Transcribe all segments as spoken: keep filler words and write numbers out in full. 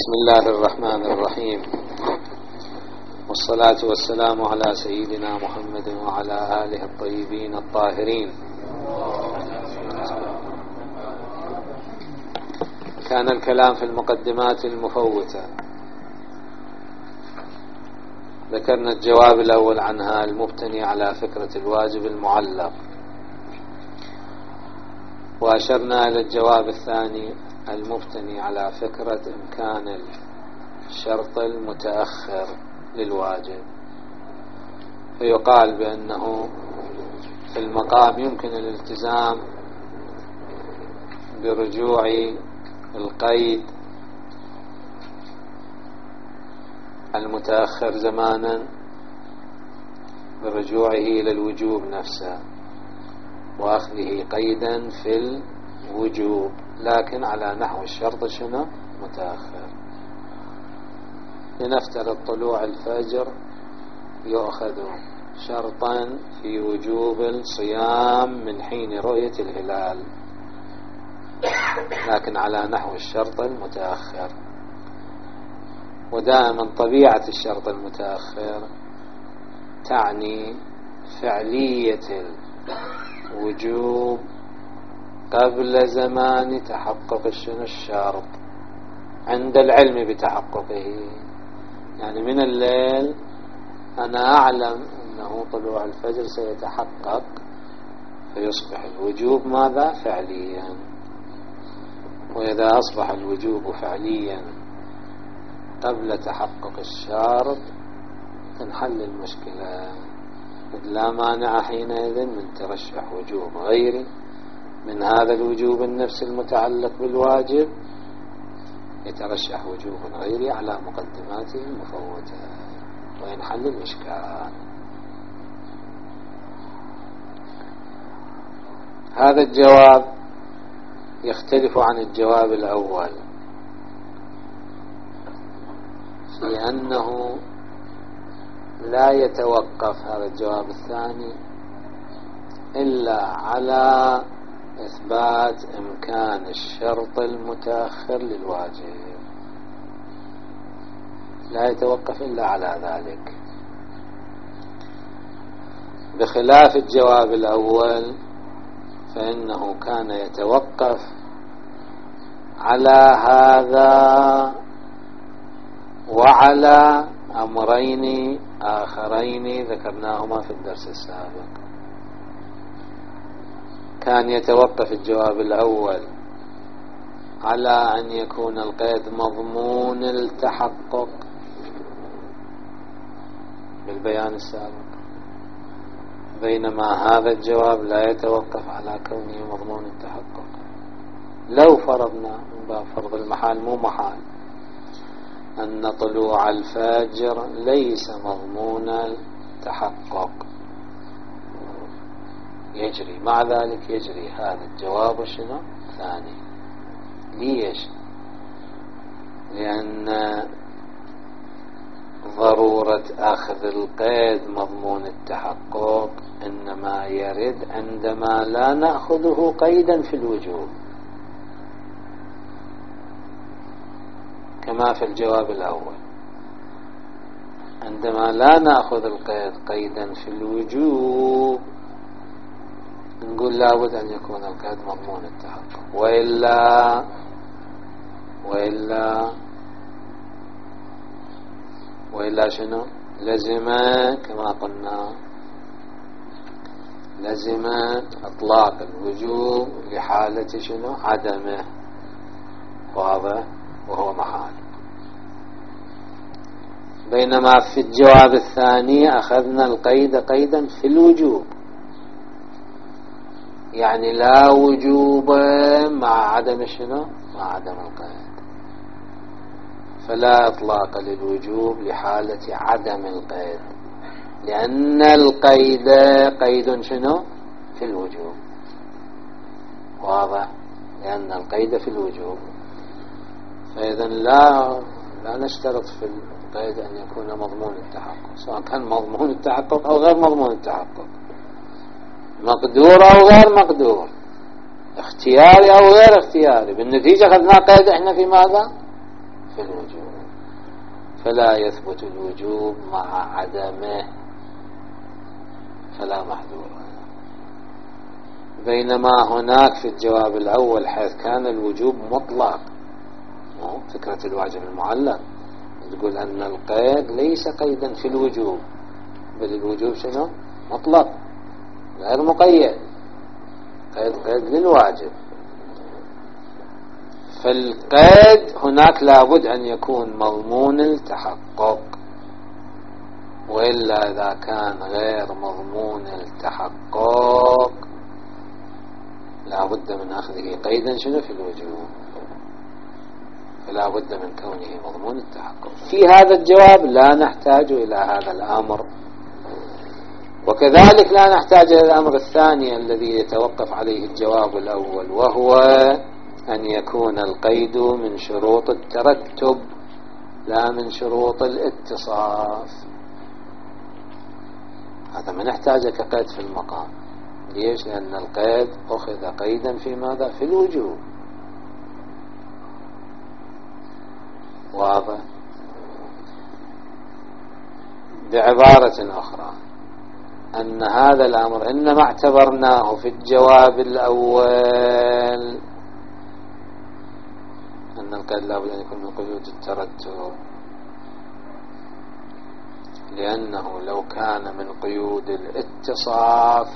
بسم الله الرحمن الرحيم، والصلاة والسلام على سيدنا محمد وعلى آله الطيبين الطاهرين. كان الكلام في المقدمات المفوتة. ذكرنا الجواب الأول عنها المبتني على فكرة الواجب المعلق، وأشرنا إلى الجواب الثاني المبتني على فكرة إمكان الشرط المتأخر للواجب، فيقال بأنه في المقام يمكن الالتزام برجوع القيد المتأخر زمانا برجوعه إلى الوجوب نفسه وأخذه قيدا في الوجوب، لكن على نحو الشرط شنو متأخر. لنفترض طلوع الفجر يؤخذ شرطا في وجوب الصيام من حين رؤية الهلال، لكن على نحو الشرط المتأخر. ودائما طبيعة الشرط المتأخر تعني فعلية الوجوب قبل زمان تحقق الشرط عند العلم بتحققه. يعني من الليل أنا أعلم أنه طلوع الفجر سيتحقق، فيصبح الوجوب ماذا؟ فعليا. وإذا أصبح الوجوب فعليا قبل تحقق الشرط تنحل المشكلة، لا مانع حينئذ من ترشح وجوب غيري من هذا الوجوب النفسي المتعلق بالواجب، يترشح وجوب غيري على مقدماته المفوتة وينحل الإشكال. هذا الجواب يختلف عن الجواب الأول في أنه لا يتوقف هذا الجواب الثاني إلا على إثبات إمكان الشرط المتأخر للواجب، لا يتوقف إلا على ذلك، بخلاف الجواب الأول فإنه كان يتوقف على هذا وعلى أمرين آخرين ذكرناهما في الدرس السابق. كان يتوقف الجواب الأول على أن يكون القيد مضمون التحقق بالبيان السابق، بينما هذا الجواب لا يتوقف على كونه مضمون التحقق. لو فرضنا من باب فرض المحال مو محال أن طلوع الفجر ليس مضمون التحقق، يجري مع ذلك يجري هذا الجواب شنو ثاني. ليش؟ لأن ضرورة أخذ القيد مضمون التحقق إنما يرد عندما لا نأخذه قيدا في الوجوب، كما في الجواب الأول. عندما لا نأخذ القيد قيدا في الوجوب نقول لابد أن يكون القيد مضمون التحقق، وإلا وإلا وإلا شنو؟ لزم كما قلنا لزم إطلاق الوجوب لحالة شنو؟ عدمه، واضح؟ وهو محال. بينما في الجواب الثاني أخذنا القيد قيدا في الوجوب، يعني لا وجوب مع عدم شنو؟ مع عدم القيد، فلا إطلاق للوجوب لحالة عدم القيد، لأن القيد قيد شنو؟ في الوجوب، واضح؟ لأن القيد في الوجوب. فإذا لا لا نشترط في القيد أن يكون مضمون التحقق، سواء كان مضمون التحقق أو غير مضمون التحقق، مقدور أو غير مقدور، اختياري أو غير اختياري، بالنتيجة أخذنا قيد إحنا في ماذا؟ في الوجوب، فلا يثبت الوجوب مع عدمه، فلا محذور. بينما هناك في الجواب الأول حيث كان الوجوب مطلق، فكرة الواجب المعلق تقول أن القيد ليس قيدا في الوجوب، بل الوجوب شنو؟ مطلق غير مقيد، قيد قيد للواجب. فالقيد هناك لابد أن يكون مضمون التحقق، وإلا إذا كان غير مضمون التحقق لابد من أخذه قيدا شنو في الوجوب، فلا بد من كونه مضمون التحقق. في هذا الجواب لا نحتاج إلى هذا الأمر، وكذلك لا نحتاج إلى الأمر الثاني الذي يتوقف عليه الجواب الأول، وهو أن يكون القيد من شروط الترتب لا من شروط الاتصاف. هذا ما نحتاجه كقيد في المقام. ليش؟ لأن القيد أخذ قيدا في ماذا؟ في الوجوب. واضح؟ بعبارة أخرى أن هذا الأمر إنما اعتبرناه في الجواب الأول أن القيد لا بد أن يكون من قيود الترتب، لأنه لو كان من قيود الاتصاف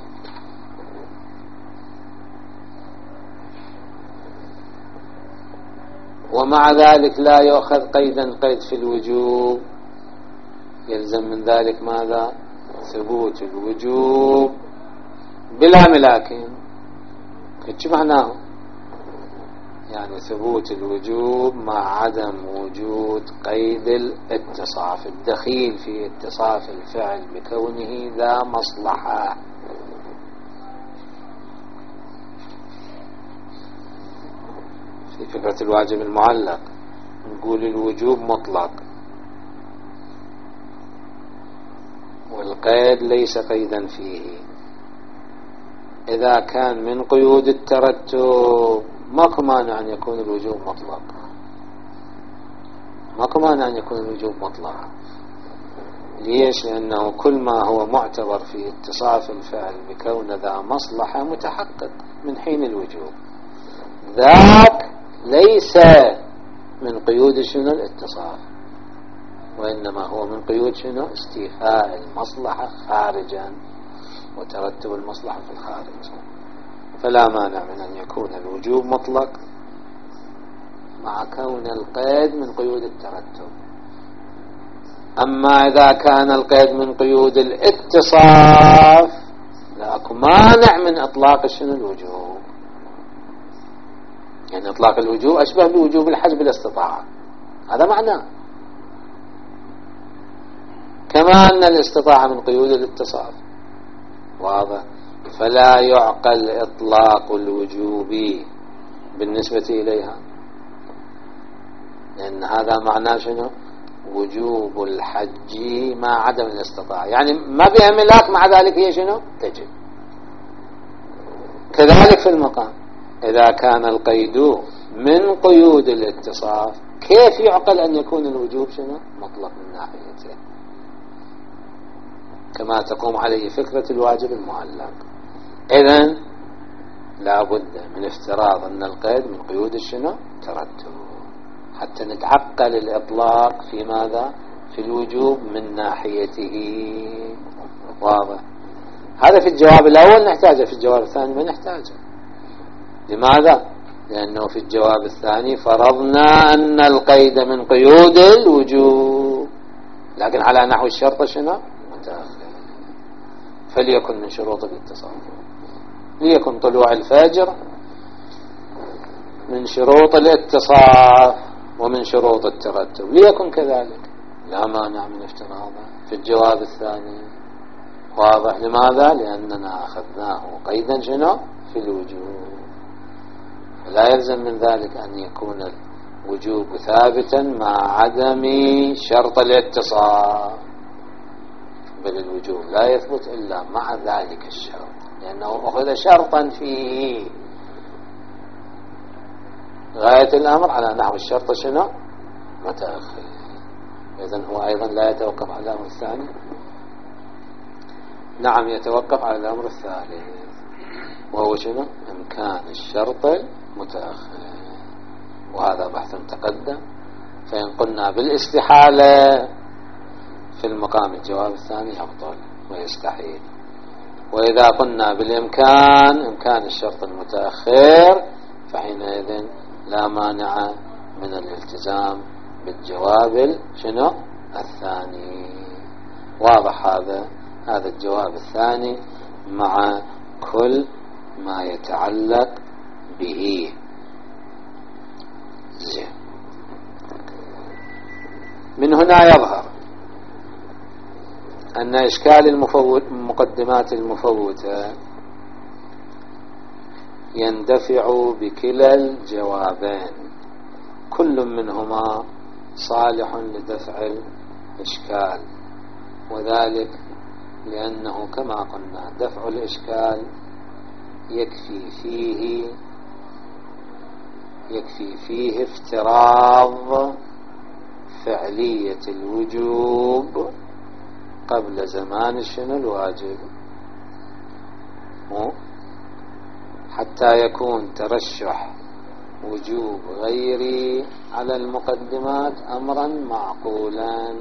ومع ذلك لا يؤخذ قيدا قيد في الوجوب، يلزم من ذلك ماذا؟ ثبوت الوجوب بلا ملاكين. شو معناه؟ يعني ثبوت الوجوب مع عدم وجود قيد الاتصاف، الدخيل في اتصاف الفعل بكونه ذا مصلحة. في فكرة الواجب المعلق نقول الوجوب مطلق والقيد ليس قيدا فيه. إذا كان من قيود الترتب ماكو مانع أن يكون الوجوب مطلق، ماكو مانع أن يكون الوجوب مطلق. ليش؟ لأنه كل ما هو معتبر في اتصاف الفعل بكون ذا مصلحة متحقق من حين الوجوب، ذاك ليس من قيود شنو الاتصاف، وإنما هو من قيود شنو استيفاء المصلحة خارجا وترتب المصلحة في الخارج. فلا مانع من أن يكون الوجوب مطلق مع كون القيد من قيود الترتب. أما إذا كان القيد من قيود الاتصاف لا أكو مانع من إطلاق شنو الوجوب، يعني إطلاق الوجوب أشبه بوجوب الحج بالاستطاعة، هذا معناه. كما أن الاستطاعة من قيود الاتصاف. واضح؟ فلا يعقل إطلاق الوجوب بالنسبة إليها، لأن هذا معناه شنو؟ وجوب الحج مع عدم الاستطاعة، يعني ما بها ملاك مع ذلك هي شنو؟ تجب. كذلك في المقام إذا كان القيد من قيود الاتصاف كيف يعقل أن يكون الوجوب شنو؟ مطلق من ناحيته، كما تقوم عليه فكرة الواجب المعلق. إذن لا بد من افتراض أن القيد من قيود الشنو؟ ترتب، حتى نتعقل الإطلاق في ماذا؟ في الوجوب من ناحيته. واضح؟ هذا في الجواب الأول نحتاجه، في الجواب الثاني ما نحتاجه. لماذا؟ لأنه في الجواب الثاني فرضنا أن القيد من قيود الوجوب، لكن على نحو الشرط شنو؟ متأخر. فليكن من شروط الاتصال، ليكن طلوع الفجر من شروط الاتصاف ومن شروط الترتب، ليكن كذلك، لا مانع من افتراضه في الجواب الثاني. واضح؟ لماذا؟ لأننا أخذناه قيدا شنو؟ في الوجوب، لا يلزم من ذلك أن يكون الوجوب ثابتا مع عدم شرط الاتصال، بل الوجوب لا يثبت إلا مع ذلك الشرط، لأنه أخذ شرطا فيه. غاية الأمر على نحو الشرط شنو؟ متأخر. إذن هو أيضا لا يتوقف على الأمر الثاني. نعم يتوقف على الأمر الثالث، وهو شنو؟ إمكان الشرط المتأخر، وهذا بحث تقدم. فإن قلنا بالاستحالة في المقام الجواب الثاني أفضل ويستحيل، وإذا قلنا بالإمكان إمكان الشرط المتأخر فحينئذ لا مانع من الالتزام بالجواب شنو الثاني. واضح هذا هذا الجواب الثاني مع كل ما يتعلق به. زين. من هنا يظهر أن إشكال المفوت المقدمات المفوتة يندفع بكلا الجوابين، كل منهما صالح لدفع الإشكال، وذلك لأنه كما قلنا دفع الإشكال يكفي فيه يكفي فيه افتراض فعلية الوجوب قبل زمان شنو الواجب، حتى يكون ترشح وجوب غيري على المقدمات أمرا معقولا.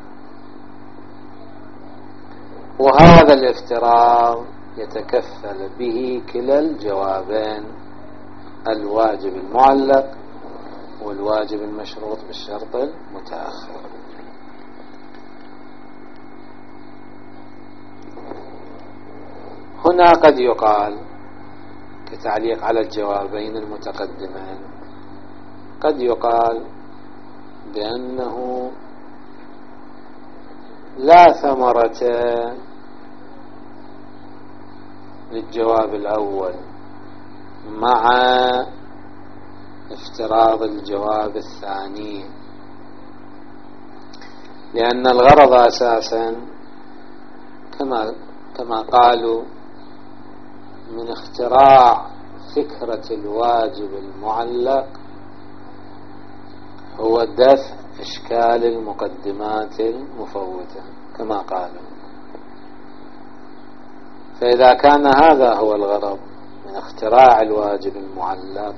وهذا الافتراض يتكفل به كلا الجوابين، الواجب المعلق والواجب المشروط بالشرط المتأخر. هنا قد يقال كتعليق على الجوابين المتقدمين، قد يقال بأنه لا ثمرة للجواب الأول مع افتراض الجواب الثاني، لأن الغرض أساسا كما كما قالوا من اختراع فكرة الواجب المعلق هو دفع إشكال المقدمات المفوتة كما قالوا. فإذا كان هذا هو الغرض من اختراع الواجب المعلق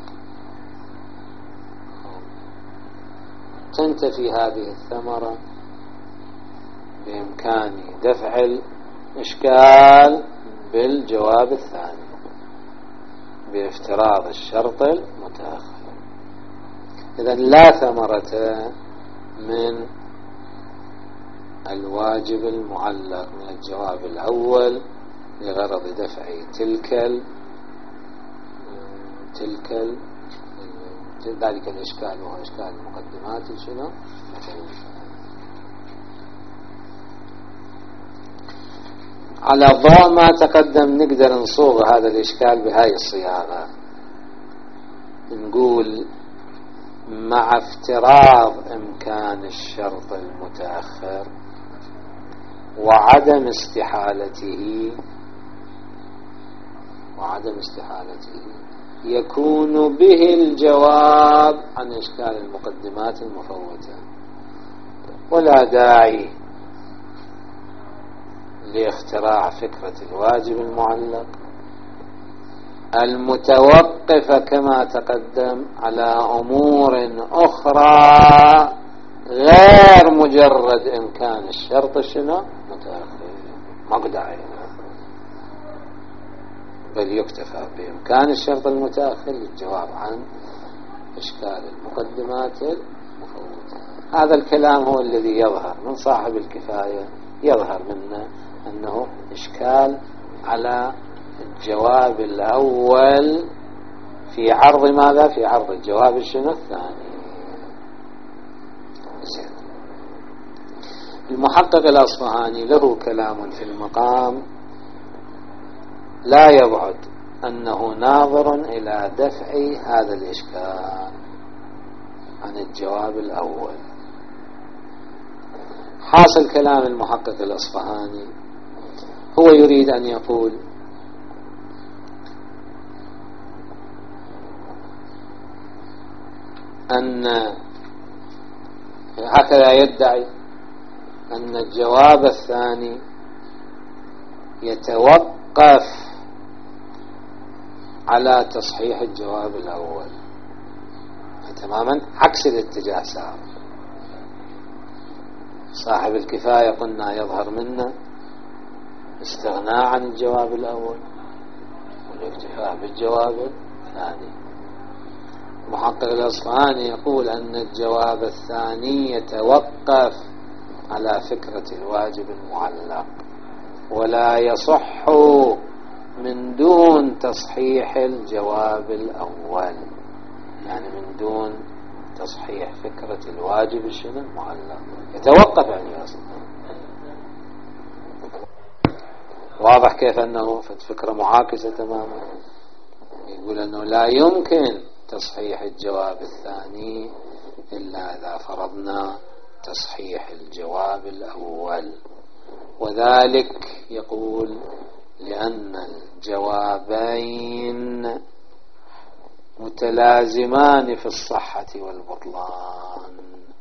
تنتفي هذه الثمرة بإمكان دفع الإشكال بالجواب الثاني بافتراض الشرط المتأخر. إذن لا ثمرة من الواجب المعلق من الجواب الأول لغرض دفع تلك ال تلك ال ذلك الإشكال، وهو إشكال المقدمات شنو. على ضوء ما تقدم نقدر نصوغ هذا الإشكال بهاي الصياغة، نقول مع افتراض إمكان الشرط المتأخر وعدم استحالته وعدم استحالته يكون به الجواب عن إشكال المقدمات المفوتة، ولا داعي لاختراع فكرة الواجب المعلق المتوقفة كما تقدم على أمور أخرى غير مجرد إمكان الشرط شنو متأخر. مقدعي بل يكتفى بإمكان الشرط المتأخر للجواب عن إشكال المقدمات المفوتة. هذا الكلام هو الذي يظهر من صاحب الكفاية، يظهر منه أنه إشكال على الجواب الأول في عرض ماذا؟ في عرض الجواب الشنو الثاني. المحقق الأصفهاني له كلام في المقام لا يبعد أنه ناظر إلى دفع هذا الإشكال عن الجواب الأول. حاصل كلام المحقق الأصفهاني هو يريد أن يقول أن هكذا يدعي أن الجواب الثاني يتوقف على تصحيح الجواب الأول، تماما عكس الاتجاه صار. صاحب الكفاية قلنا يظهر منا استغناء عن الجواب الأول والاكتفاء بالجواب الثاني. محقق الأصفهاني يقول أن الجواب الثاني يتوقف على فكرة الواجب المعلق ولا يصح من دون تصحيح الجواب الأول، يعني من دون تصحيح فكرة الواجب الشنو المعلق، يتوقف يعني أصلا. واضح كيف أنه فكرة معاكسة تماما. يقول أنه لا يمكن تصحيح الجواب الثاني إلا إذا فرضنا تصحيح الجواب الأول، وذلك يقول لأن الجوابين متلازمان في الصحة والبطلان،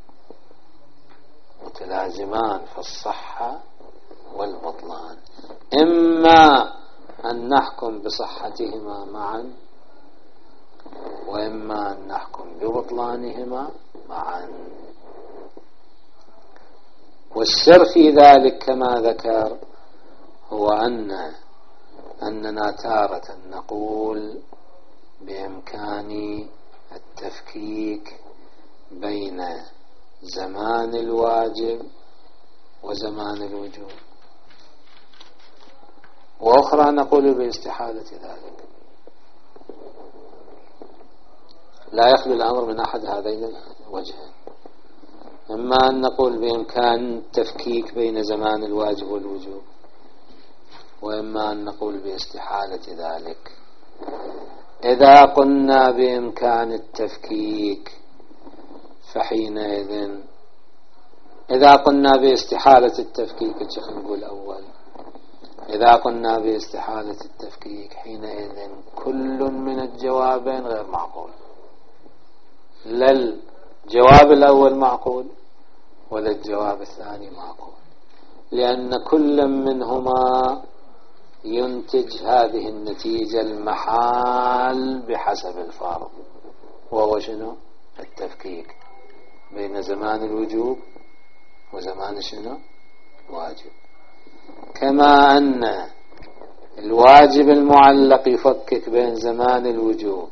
متلازمان في الصحة والبطلان، إما أن نحكم بصحتهما معا وإما أن نحكم ببطلانهما معا. والسر في ذلك كما ذكر هو أن أننا تارة نقول بإمكان التفكيك بين زمان الواجب وزمان الوجوب، وأخرى نقول باستحالة ذلك. لا يخلو الأمر من أحد هذين الوجهين، إما أن نقول بإمكان التفكيك بين زمان الواجب والوجوب، وإما أن نقول باستحالة ذلك. إذا قلنا بإمكان التفكيك فحينئذ، إذا قلنا باستحالة التفكيك الشيخ نقول أول، إذا قلنا باستحالة التفكيك حينئذ كل من الجوابين غير معقول، لا الجواب الأول معقول ولا الجواب الثاني معقول، لأن كل منهما ينتج هذه النتيجة المحال بحسب الفارض، وهو شنو؟ التفكيك بين زمان الوجوب وزمان شنو؟ الواجب. كما أن الواجب المعلق يفكك بين زمان الوجوب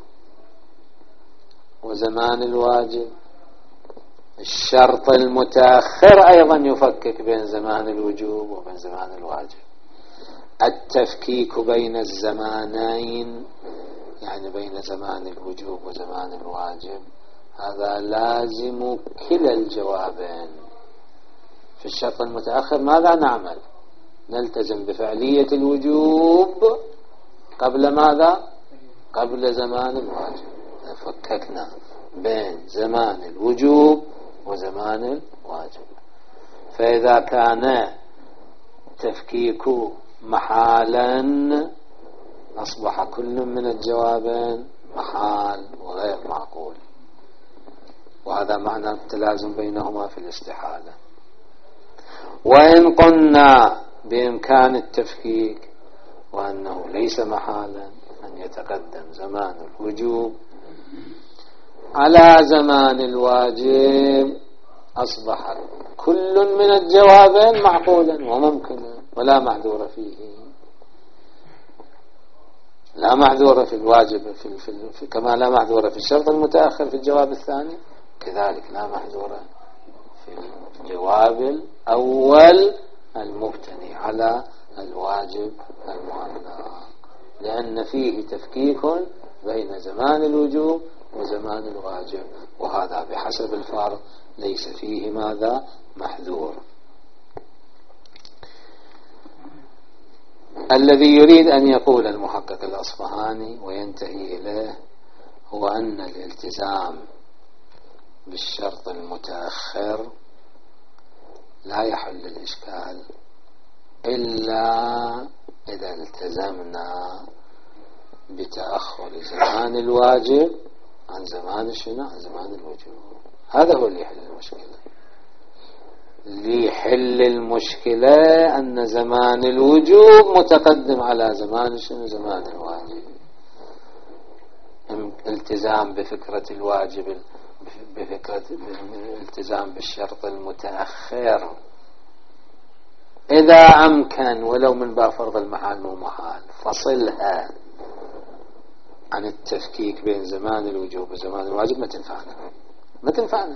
وزمان الواجب، الشرط المتأخر أيضا يفكك بين زمان الوجوب وبين زمان الواجب. التفكيك بين الزمانين يعني بين زمان الوجوب وزمان الواجب هذا لازم كلا الجوابين. في الشرط المتأخر ماذا نعمل؟ نلتزم بفعلية الوجوب قبل ماذا؟ قبل زمان الواجب. فككنا بين زمان الوجوب وزمان الواجب. فإذا كان تفكيك محالا أصبح كل من الجوابين محال وغير معقول، وهذا معنى التلازم بينهما في الاستحالة. وإن قلنا بإمكان التفكيك وأنه ليس محالا أن يتقدم زمان الوجوب على زمان الواجب أصبح كل من الجوابين معقولا وممكنا ولا معذور فيه. لا معذور في الواجب في, في, في كما لا معذور في الشرط المتأخر في الجواب الثاني، كذلك لا معذور في الجواب الأول المبتني على الواجب المعلق، لأن فيه تفكيك بين زمان الوجوب وزمان الواجب، وهذا بحسب الفارض ليس فيه ماذا؟ محذور. الذي يريد أن يقول المحقق الأصفهاني وينتهي إليه هو أن الالتزام بالشرط المتأخر لا يحل الإشكال إلا إذا التزمنا بتأخر زمان الواجب عن زمان الشنو؟ عن زمان الوجوب. هذا هو اللي يحل المشكلة. لحل المشكلة أن زمان الوجوب متقدم على زمان شنو زمان الواجب. التزام بفكرة الواجب بفكرة الالتزام بالشرط المتأخر إذا أمكن ولو من باب فرض المحال مو محال فصلها عن التفكيك بين زمان الوجوب وزمان الواجب ما تنفعنا ما تنفعنا.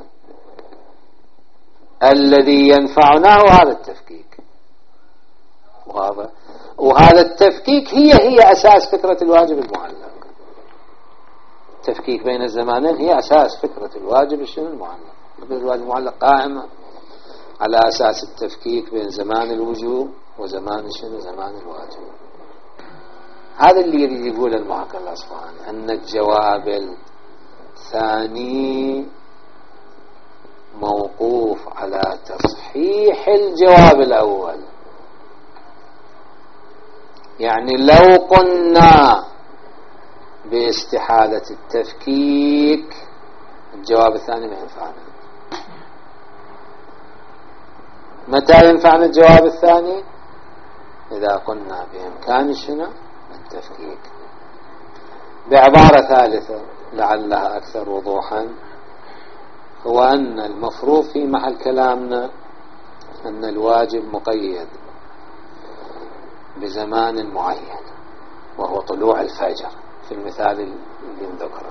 الذي ينفعنا هو هذا التفكيك، وهذا وهذا التفكيك هي هي أساس فكرة الواجب المعلق. التفكيك بين الزمانين هي أساس فكرة الواجب الشنو المعلق. فكرة الواجب المعلق قائمة على أساس التفكيك بين زمان الوجوب وزمان شنو زمان الواجب. هذا اللي يريد يقول المحقق الأصفهاني أن الجواب الثاني موقوف على تصحيح الجواب الأول. يعني لو قلنا باستحالة التفكيك الجواب الثاني ما ينفعنا. متى ينفعنا الجواب الثاني؟ إذا قلنا بإمكان شنو التفكيك. بعبارة ثالثة لعلها أكثر وضوحا، هو أن المفروض في محل كلامنا أن الواجب مقيد بزمان معين وهو طلوع الفجر في المثال اللي نذكره.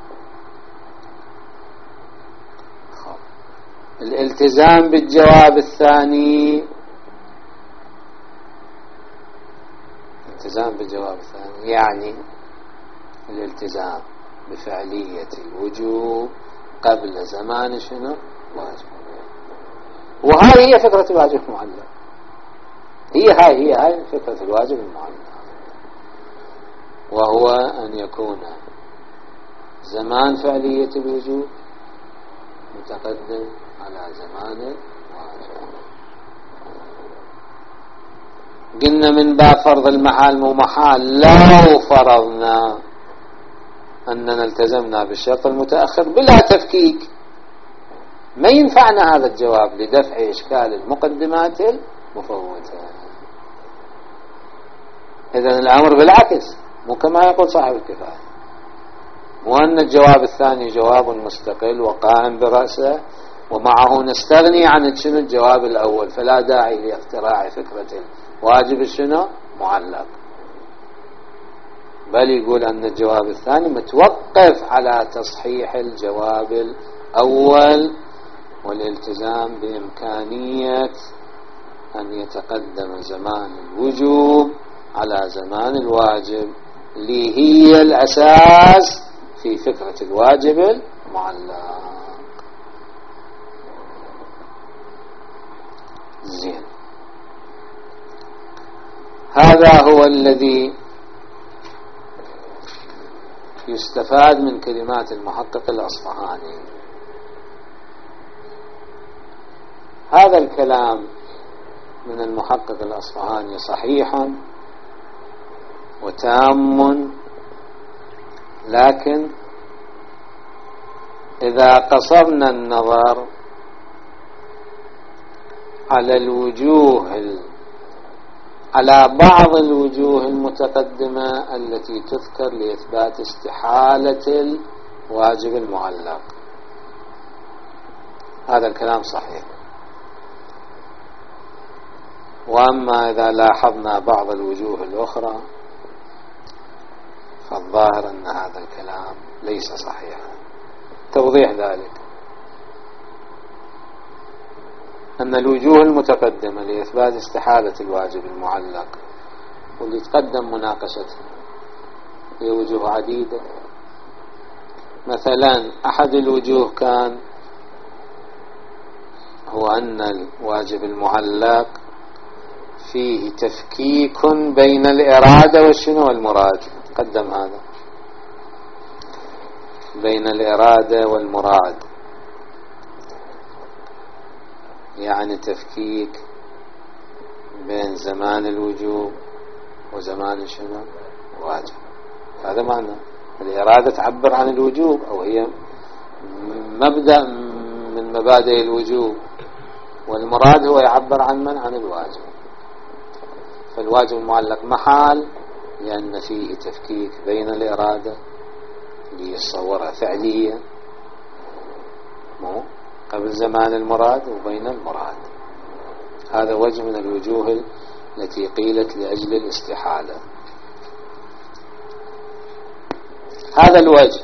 الالتزام بالجواب الثاني الالتزام بالجواب الثاني يعني الالتزام بفعلية الوجوب قبل زمان شنو واجب. وهذه هي فكرة الواجب المعلق. هي هاي هي هاي فكرة الواجب المعلق، وهو أن يكون زمان فعلية الوجوب متقدم على زمان الواجب. قلنا من باب فرض المحال مو محال لو فرضنا أننا التزمنا بالشرط المتأخر بلا تفكيك ما ينفعنا هذا الجواب لدفع إشكال المقدمات المفوتة. إذن الأمر بالعكس، مو كما يقول صاحب الكفاية، مو أن الجواب الثاني جواب مستقل وقائم برأسه ومعه نستغني عن شنو الجواب الأول، فلا داعي لاختراع فكرة الواجب شنو معلق، بل يقول أن الجواب الثاني متوقف على تصحيح الجواب الأول والالتزام بإمكانية أن يتقدم زمان الوجوب على زمان الواجب اللي هي الأساس في فكرة الواجب المعلق. زين، هذا هو الذي يستفاد من كلمات المحقق الأصفهاني. هذا الكلام من المحقق الأصفهاني صحيح وتام، لكن إذا قصرنا النظر على الوجوه على بعض الوجوه المتقدمة التي تذكر لإثبات استحالة الواجب المعلق، هذا الكلام صحيح. وأما إذا لاحظنا بعض الوجوه الأخرى فالظاهر أن هذا الكلام ليس صحيحا. توضيح ذلك أن الوجوه المتقدمة لإثبات استحالة الواجب المعلق واللي تقدم مناقشتها هي وجوه عديدة. مثلا أحد الوجوه كان هو أن الواجب المعلق فيه تفكيك بين الإرادة والشنو والمراد، قدم هذا بين الإرادة والمراد، يعني تفكيك بين زمان الوجوب وزمان شنو الواجب. هذا معنى الإرادة تعبر عن الوجوب أو هي مبدأ من مبادئ الوجوب، والمراد هو يعبر عن من؟ عن الواجب. فالواجب المعلق محال لأن فيه تفكيك بين الإرادة اللي يصورها فعلية مو قبل زمان المراد وبين المراد. هذا وجه من الوجوه التي قيلت لأجل الاستحالة. هذا الوجه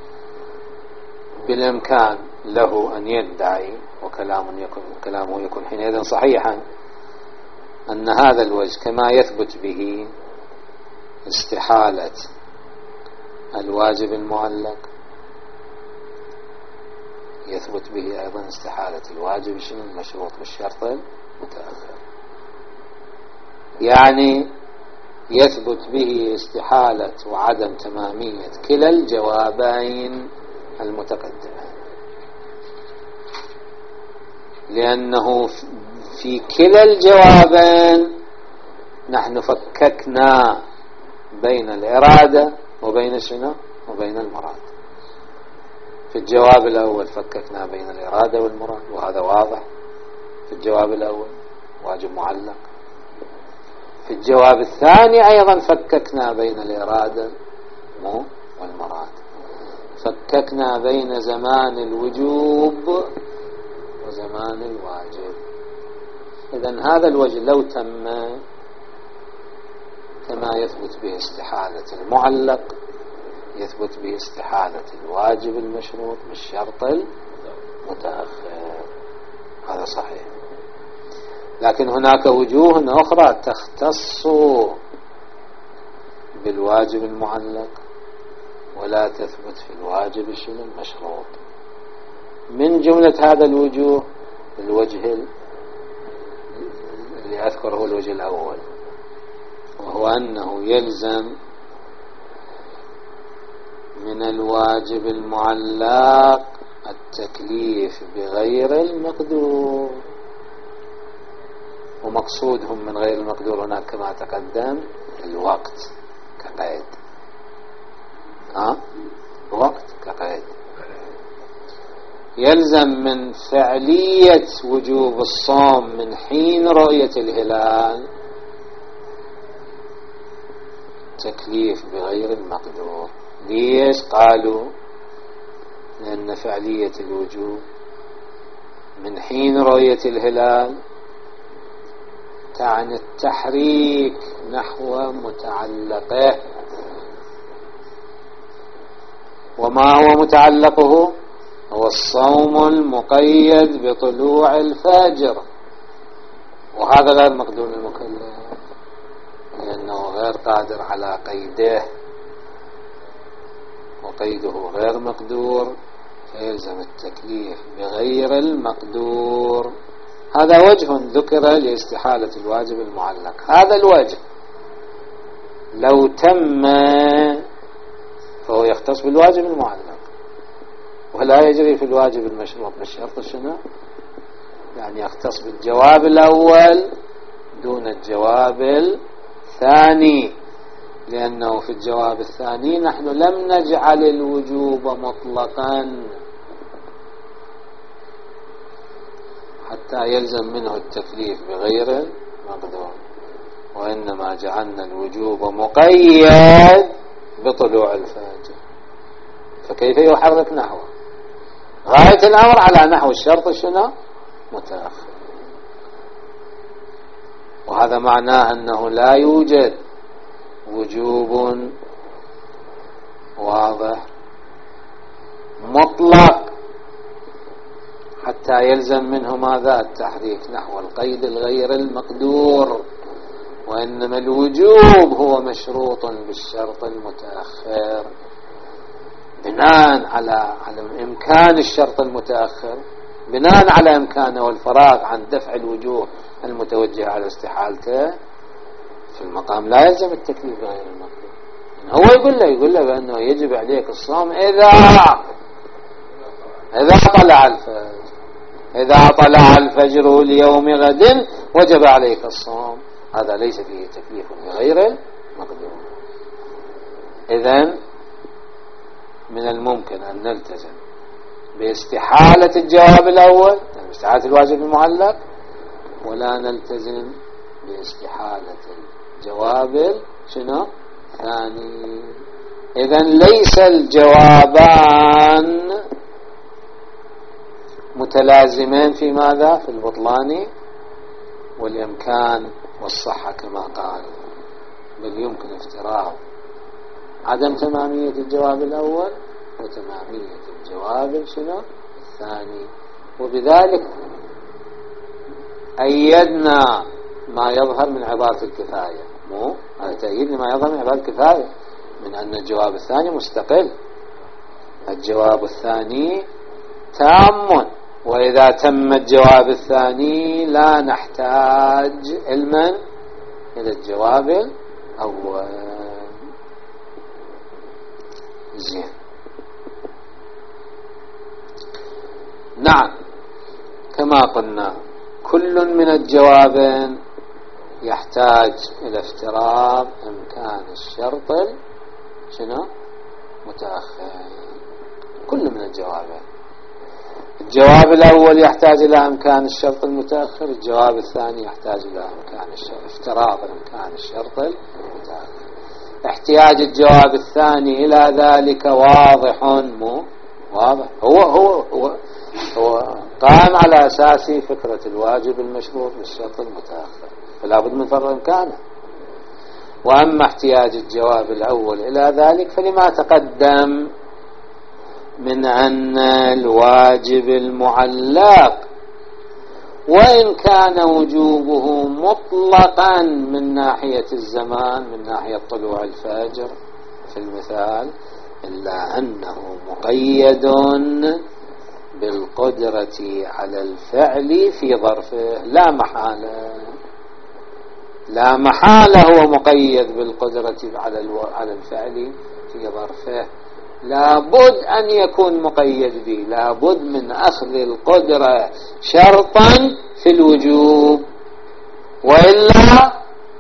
بالإمكان له أن يدعي وكلام يكون كلامه يكون حينئذ صحيحا أن هذا الوجه كما يثبت به استحالة الواجب المعلق يثبت به أيضا استحالة الواجب شنو المشروط بالشرط المتأخر. يعني يثبت به استحالة وعدم تمامية كلا الجوابين المتقدمين، لأنه في كلا الجوابين نحن فككنا بين الإرادة وبين شنو وبين المراد. في الجواب الأول فككنا بين الإرادة والمراد وهذا واضح في الجواب الأول واجب معلق. في الجواب الثاني أيضا فككنا بين الإرادة والمراد، فككنا بين زمان الوجوب وزمان الواجب. إذن هذا الوجه لو تم كما يثبت به استحالة المعلق يثبت به استحالة الواجب المشروط بالشرط المتأخر. هذا صحيح. لكن هناك وجوه أخرى تختص بالواجب المعلق ولا تثبت في الواجب شنو المشروط. من جملة هذا الوجوه الوجه اللي أذكره الوجه الأول، وهو أنه يلزم من الواجب المعلق التكليف بغير المقدور. ومقصودهم من غير المقدور هناك كما تقدم الوقت كقيد. ها وقت كقيد. يلزم من فعلية وجوب الصوم من حين رؤية الهلال تكليف بغير المقدور. ليش؟ قالوا لأن فعلية الوجوب من حين رؤية الهلال تعني التحريك نحو متعلقه. وما هو متعلقه؟ هو الصوم المقيد بطلوع الفجر، وهذا غير مقدور المكلف لأنه غير قادر على قيده وقيده غير مقدور، فيلزم التكليف بغير المقدور. هذا وجه ذكر لاستحالة الواجب المعلق. هذا الوجه لو تم فهو يختص بالواجب المعلق ولا يجري في الواجب المشروط بالشرط شنو؟ يعني يختص بالجواب الأول دون الجواب الثاني، لأنه في الجواب الثاني نحن لم نجعل الوجوب مطلقا حتى يلزم منه التكليف بغير مقدور، وإنما جعلنا الوجوب مقيد بطلوع الفجر. فكيف يحرك نحوه؟ غاية الأمر على نحو الشرط شنو؟ متأخر. وهذا معناه أنه لا يوجد وجوب واضح مطلق حتى يلزم منه ماذا؟ التحريك نحو القيد الغير المقدور، وإنما الوجوب هو مشروط بالشرط المتأخر بناء على على إمكان الشرط المتأخر، بناء على إمكانه والفراغ عن دفع الوجوه المتوجهة على استحالته. في المقام لا يلزم التكليف غير المقدور. هو يقول له يقول له بأنه يجب عليك الصوم إذا إذا طلع الفجر، إذا طلع الفجر ليوم غد وجب عليك الصوم. هذا ليس فيه تكليف بغير المقدور. إذن من الممكن أن نلتزم باستحالة الجواب الأول، استحالة الواجب المعلق، ولا نلتزم باستحالة الجواب شنو ثاني. إذن ليس الجوابان متلازمين في ماذا؟ في البطلان والإمكان والصحة كما قال، بل يمكن افتراض عدم تمامية الجواب الأول وتمامية الجواب شنو الثاني. وبذلك أيدنا ما يظهر من عبارة الكفاية، مو هذا تأييد لما يظهر من عبارة الكفاية من أن الجواب الثاني مستقل. الجواب الثاني تام، وإذا تم الجواب الثاني لا نحتاج علما إلى الجواب الأول. زين. نعم كما قلنا كل من الجوابين يحتاج إلى افتراض إمكان الشرط شنو متأخر. كل من الجوابين، الجواب الأول يحتاج إلى إمكان الشرط المتأخر، الجواب الثاني يحتاج إلى إمكان الشرط افتراض إمكان الشرط المتأخر. احتياج الجواب الثاني إلى ذلك واضح، مو واضح، هو هو هو, هو قائم على أساس فكرة الواجب المشروط بالشرط المتأخر، فلا بد من فرض إمكانه. وأما احتياج الجواب الأول إلى ذلك فلما تقدم من أن الواجب المعلق وإن كان وجوبه مطلقا من ناحية الزمان من ناحية طلوع الفجر في المثال، إلا أنه مقيد بالقدرة على الفعل في ظرفه. لا محالة لا محالة هو مقيد بالقدرة على الفعل في ظرفه، لابد أن يكون مقيد به، لابد من أخذ القدرة شرطا في الوجوب، وإلا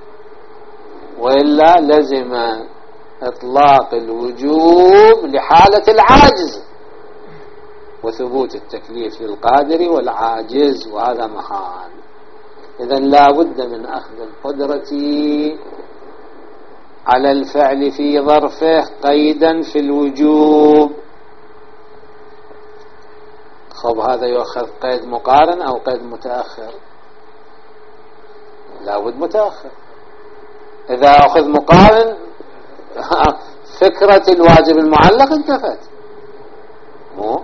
وإلا لزم إطلاق الوجوب لحالة العاجز وثبوت التكليف للقادر والعاجز، وهذا محال. إذن لابد من أخذ القدرة على الفعل في ظرفه قيدا في الوجوب. خب هذا يؤخذ قيد مقارن أو قيد متأخر؟ لابد متأخر. إذا أخذ مقارن فكرة الواجب المعلق انتفت، مو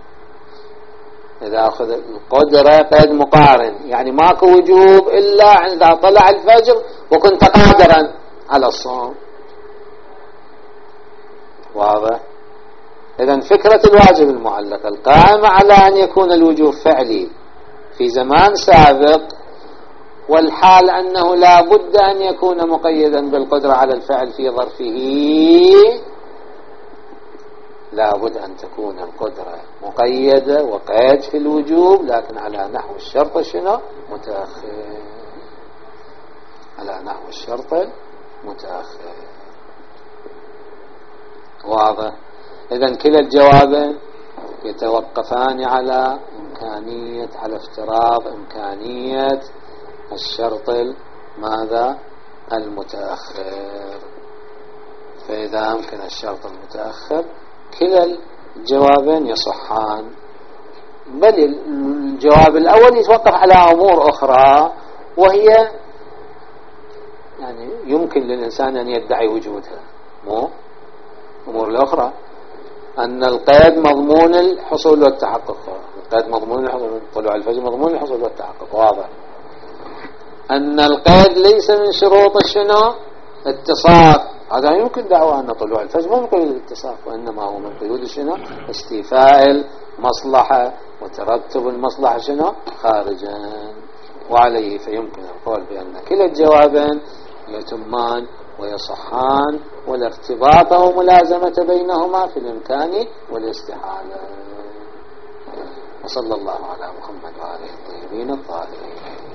إذا أخذ القدرة قيد مقارن يعني ماكو وجوب إلا عند طلع الفجر وكنت قادرا على الصوم. واضح؟ إذن فكرة الواجب المعلق القائمة على أن يكون الوجوب فعلي في زمان سابق، والحال أنه لا بد أن يكون مقيدا بالقدرة على الفعل في ظرفه، لا بد أن تكون القدرة مقيدة وقيد في الوجوب لكن على نحو الشرط شنو متأخر، على نحو الشرط متأخر. واضح؟ إذن كلا الجوابين يتوقفان على إمكانية على افتراض إمكانية الشرط ماذا المتأخر. فإذا أمكن الشرط المتأخر كلا الجوابين يصحان، بل الجواب الأول يتوقف على أمور أخرى وهي يعني يمكن للإنسان أن يدعي وجودها، مو أمور الأخرى أن القيد مضمون الحصول والتحقق، القيد مضمون الحصول، طلوع الفجر مضمون الحصول والتحقق. واضح أن القيد ليس من شروط شنو اتصاف، هذا يمكن دعوة أن طلوع الفجر ما من قيود الاتصاف، وإنما هو من قيود شنو استيفاء المصلحة وترتب المصلحة شنو خارجا. وعليه فيمكن القول بأن كلا الجوابين يتمان ويصحان ولا ارتباط وملازمة بينهما في الإمكان والاستحالة. وصلى الله على محمد وآله الطيبين الطاهرين.